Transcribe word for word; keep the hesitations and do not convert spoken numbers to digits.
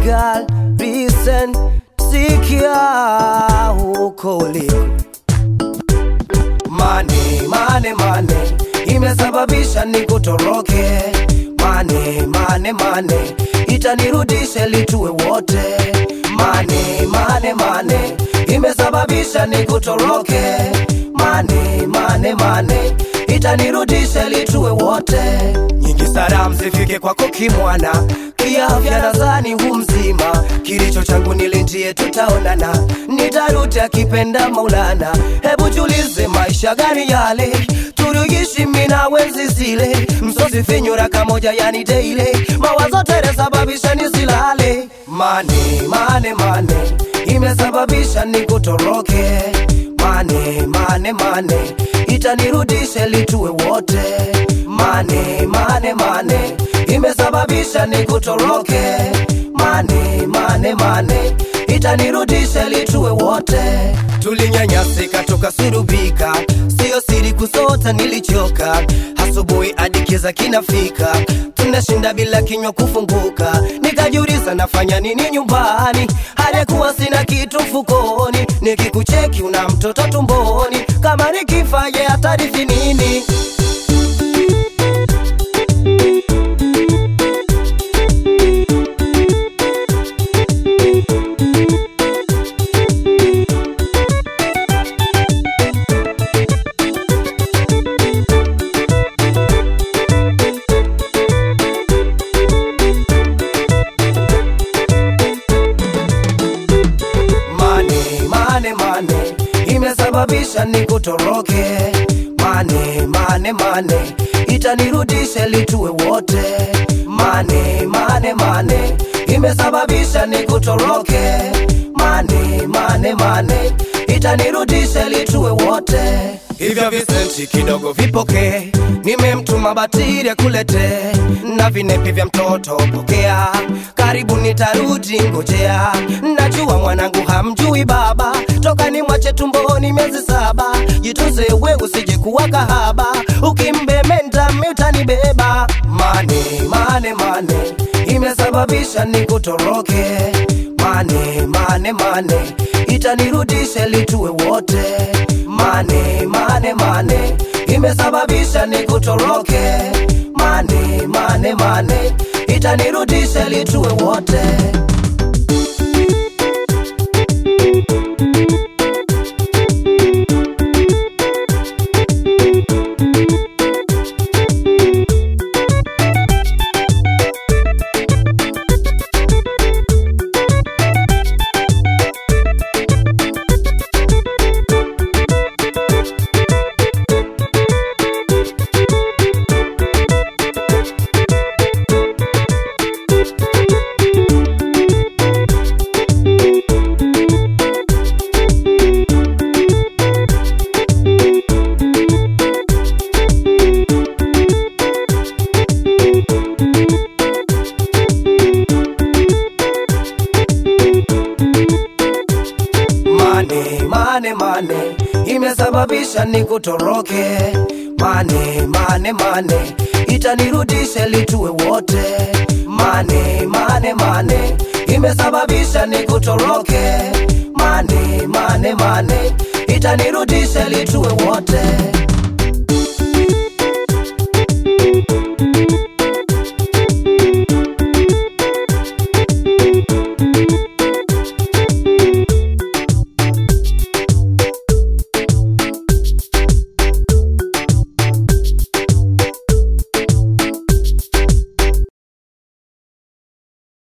girl, listen, sikia huko uliko. Mane, mane, mane, imesababisha nikutoroke. Mane, mane, mane, itanirudisha litue wote. Mane, mane, mane, imesababisha nikutoroke. Mane, mane, mane, itanirudisha litue wote. Nyingi salamu zifike kwako kimwana, kiafya nadhani hu mzima. Kilicho changu nilinjie tutaonana, nitarudi akipenda Maulana. Hebu julize maisha gani yale turugishi mina wenzi zile. Msosi finyura kamoja yani daily, mawazo tere sababisha nisilale. Mane, mane, mane, imesababisha nikutoroke. Mane, mane, mane, itanirudisha litue wote. Mane, mane, mane, imesababisha nikutoroke. Mane, mane, mane, itanirudisha litue wote. Tulinyanyasika tukasurubika, sio siri kusota nilichoka. Asubuhi hadi kiza kinafika, tunashinda bila kinywa kufunguka. Nikajiuliza nafanya nini nyumbani, hali kuwa sina kitu mfukoni. Nikikucheki una mtoto tumboni, kama nikifa ye atarithi nini? Mane, mane, imesababisha nikutoroke. Mane, mane, mane, itanirudisha litue wote. Mane, mane, mane, imesababisha nikutoroke. Mane, mane, mane, itanirudisha litue wote. Hivyo visenti kidogo vipoke, nimemtuma batiri kulete. Na vinepi vya mtoto pokea, karibu nitarudi ngojea. Najua mwanangu hamjui baba, toka ni mwache tumboni miezi saba. Jitunze we usije kuwa kahaba, ukimbemenda utanibeba. Mane, mane, mane, imesababisha nikutoroke. Mane, mane, mane, itanirudisha litue wote. Mane, mane, mane, imesababisha nikutoroke. Mane, mane, mane, itanirudisha litue wote. Mane, mane, imesababisha nikutoroke. Mane, mane, mane, itanirudisha litue wote. Mane, mane, mane, imesababisha nikutoroke. Mane, mane, mane, itanirudisha litue wote.